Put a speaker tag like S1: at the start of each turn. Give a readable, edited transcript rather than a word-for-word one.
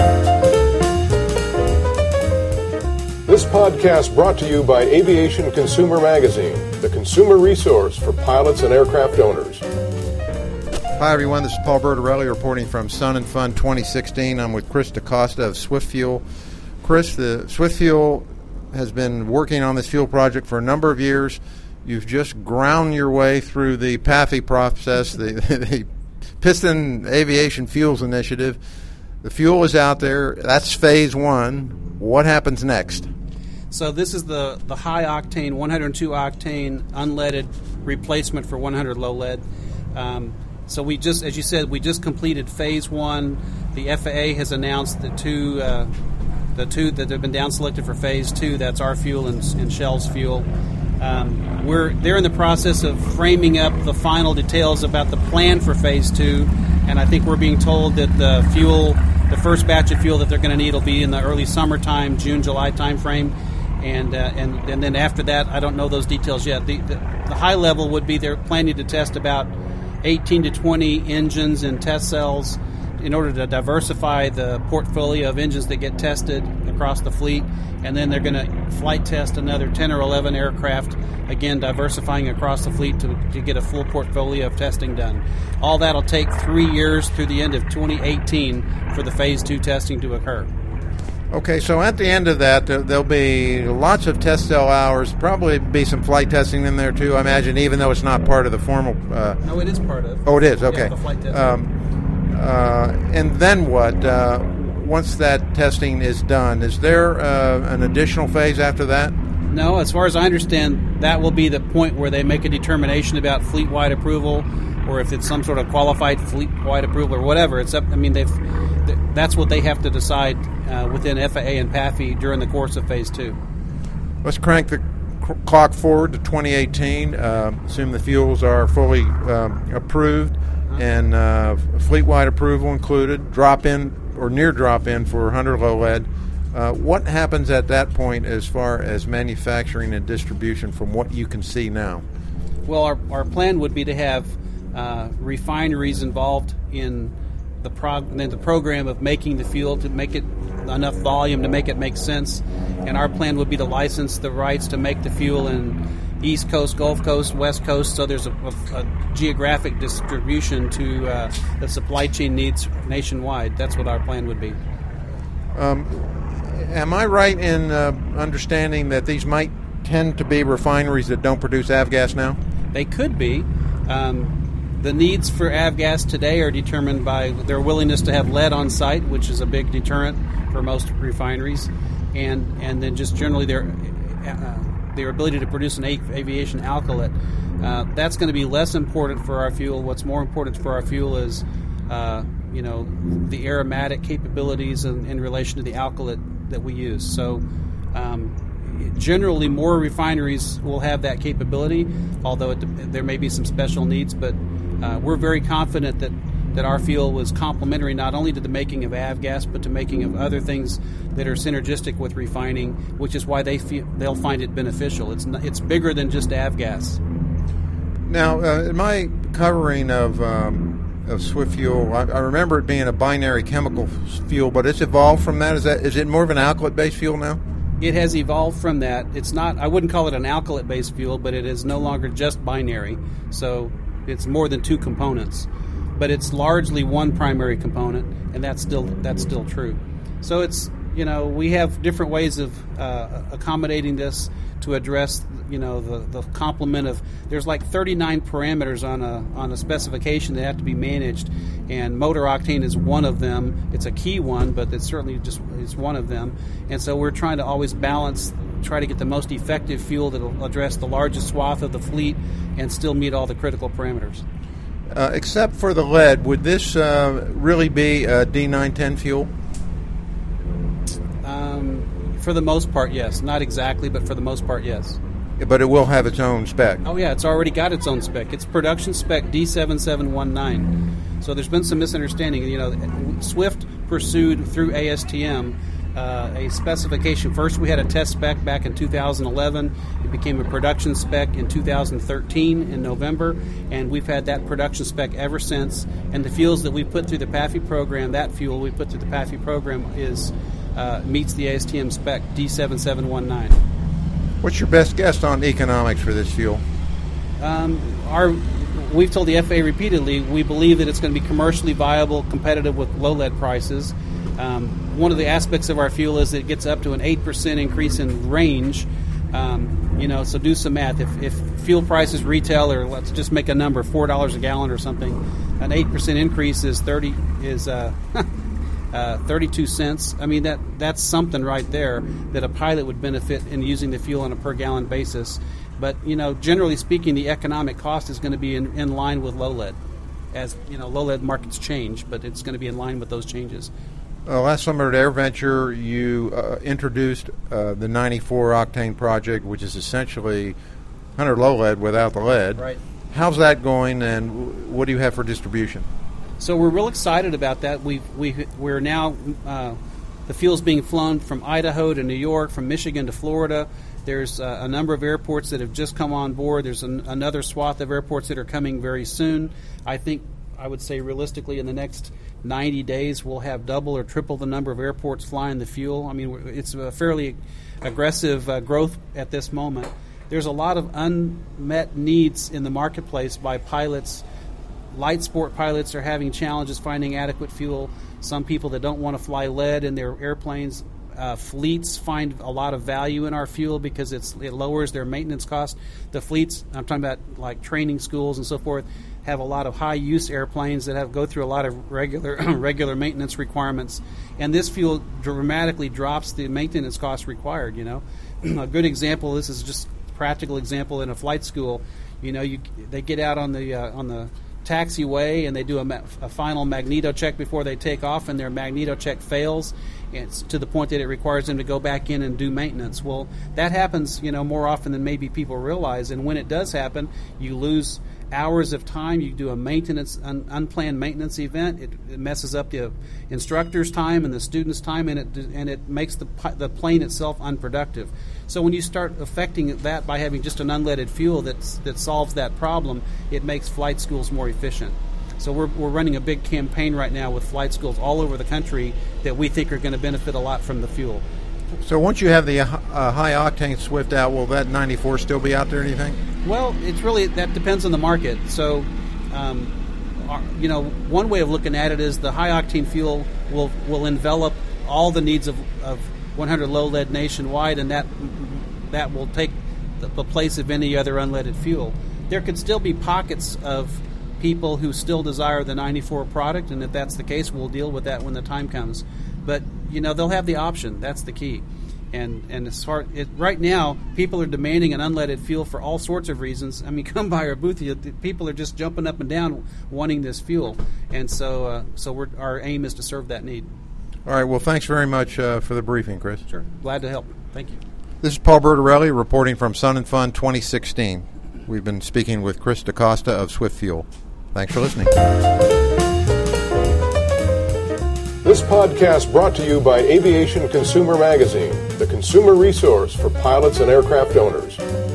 S1: This podcast brought to you by Aviation Consumer Magazine, the consumer resource for pilots and aircraft owners.
S2: Hi, everyone. This is Paul Bertorelli reporting from Sun and Fun 2016. I'm with Chris DaCosta of Swift Fuel. Chris, the Swift Fuel has been working on this fuel project for a number of years. You've just ground your way through the PAFI process, the Piston Aviation Fuels Initiative. The fuel is out there. That's phase one. What happens next?
S3: So this is the high-octane, 102-octane unleaded replacement for 100 low-lead. So we just, as you said, we just completed phase one. The FAA has announced the two that have been down-selected for phase two. That's our fuel and Shell's fuel. They're in the process of framing up the final details about the plan for phase two, and I think we're being told that the first batch of fuel that they're going to need will be in the early summertime, June, July timeframe. And then after that, I don't know those details yet. The high level would be they're planning to test about 18 to 20 engines and test cells in order to diversify the portfolio of engines that get tested across the fleet. And then they're going to flight test another 10 or 11 aircraft, again diversifying across the fleet to get a full portfolio of testing done. All that will take 3 years through the end of 2018 for the phase two testing to occur.
S2: Okay, so at the end of that, there'll be lots of test cell hours, probably be some flight testing in there too, I imagine, even though it's not part of the formal...
S3: No, it is part of.
S2: Oh, it is, okay.
S3: Yeah, the flight testing.
S2: And then what? Once that testing is done, is there an additional phase after that?
S3: No, as far as I understand, that will be the point where they make a determination about fleet-wide approval, or if it's some sort of qualified fleet-wide approval or whatever. It's up. I mean, that's what they have to decide within FAA and PAFI during the course of phase two.
S2: Let's crank the clock forward to 2018. Assume the fuels are fully approved and fleet-wide approval included, drop-in or near drop-in for 100 low-lead. What happens at that point as far as manufacturing and distribution from what you can see now?
S3: Well, our plan would be to have refineries involved in the program of making the fuel to make it enough volume to make it make sense. And our plan would be to license the rights to make the fuel in East Coast, Gulf Coast, West Coast, so there's a geographic distribution to the supply chain needs nationwide. That's what our plan would be.
S2: Am I right in understanding that these might tend to be refineries that don't produce avgas now?
S3: They could be. The needs for avgas today are determined by their willingness to have lead on site, which is a big deterrent for most refineries, and then just generally their ability to produce an aviation alkylate. That's going to be less important for our fuel. What's more important for our fuel is the aromatic capabilities in relation to the alkylate that we use. So generally more refineries will have that capability, although there may be some special needs, but we're very confident that our fuel was complementary not only to the making of avgas, but to making of other things that are synergistic with refining, which is why they'll find it beneficial. It's bigger than just avgas.
S2: Now, in my covering of Swift Fuel, I remember it being a binary chemical fuel, but it's evolved from that. Is it more of an alkylate-based fuel now?
S3: It has evolved from that. It's not. I wouldn't call it an alkylate-based fuel, but it is no longer just binary. So it's more than two components, but it's largely one primary component, and that's still true. So it's we have different ways of accommodating this to address the complement of. There's like 39 parameters on a specification that have to be managed, and motor octane is one of them. It's a key one, but it's certainly it's one of them. And so we're trying to always try to get the most effective fuel that will address the largest swath of the fleet and still meet all the critical parameters.
S2: Except for the lead, would this really be a D910 fuel?
S3: For the most part, yes. Not exactly, but for the most part, yes.
S2: But it will have its own spec.
S3: Oh, yeah, it's already got its own spec. It's production spec D7719. So there's been some misunderstanding. Swift pursued through ASTM a specification. First, we had a test spec back in 2011. It became a production spec in 2013 in November, and we've had that production spec ever since. And the fuels that we put through the PAFI program, that fuel we put through the PAFI program meets the ASTM spec D7719.
S2: What's your best guess on economics for this fuel?
S3: We've told the FAA repeatedly we believe that it's going to be commercially viable, competitive with low lead prices. One of the aspects of our fuel is that it gets up to an 8% increase in range. So do some math. If fuel prices retail, or let's just make a number, $4 a gallon or something, an 8% increase is 32 cents. I mean, that's something right there that a pilot would benefit in using the fuel on a per gallon basis. But, generally speaking, the economic cost is going to be in line with low lead. As, low lead markets change, but it's going to be in line with those changes.
S2: Last summer at AirVenture, you introduced the 94 octane project, which is essentially 100 low lead without the lead.
S3: Right.
S2: How's that going, and what do you have for distribution?
S3: So we're real excited about that. We're now the fuel's being flown from Idaho to New York, from Michigan to Florida. There's a number of airports that have just come on board. There's another swath of airports that are coming very soon. I would say realistically in the next 90 days we'll have double or triple the number of airports flying the fuel. I mean, it's a fairly aggressive growth at this moment. There's a lot of unmet needs in the marketplace by pilots. Light sport pilots are having challenges finding adequate fuel. Some people that don't want to fly lead in their airplanes. Fleets find a lot of value in our fuel because it lowers their maintenance costs. The fleets, I'm talking about like training schools and so forth, have a lot of high-use airplanes that go through a lot of regular maintenance requirements. And this fuel dramatically drops the maintenance costs required, A good example, this is just a practical example in a flight school. They get out on the taxiway and they do a final magneto check before they take off, and their magneto check fails. It's to the point that it requires them to go back in and do maintenance. Well, that happens, more often than maybe people realize. And when it does happen, you lose hours of time. You do a unplanned maintenance event. It messes up the instructor's time and the student's time, and it makes the plane itself unproductive. So when you start affecting that by having just an unleaded fuel that solves that problem, it makes flight schools more efficient. So we're running a big campaign right now with flight schools all over the country that we think are going to benefit a lot from the fuel.
S2: So once you have the high-octane Swift out, will that 94 still be out there, do you think?
S3: Well, that depends on the market. So, one way of looking at it is the high-octane fuel will envelop all the needs of 100 low-lead nationwide, and that will take the place of any other unleaded fuel. There could still be pockets of people who still desire the 94 product, and if that's the case, we'll deal with that when the time comes. But they'll have the option. That's the key. And right now, people are demanding an unleaded fuel for all sorts of reasons. I mean, come by our booth, people are just jumping up and down wanting this fuel, and so our aim is to serve that need.
S2: All right. Well, thanks very much for the briefing, Chris.
S3: Sure. Glad to help. Thank you.
S2: This is Paul Bertorelli reporting from Sun and Fun 2016. We've been speaking with Chris DaCosta of Swift Fuel. Thanks for listening.
S1: This podcast brought to you by Aviation Consumer Magazine, the consumer resource for pilots and aircraft owners.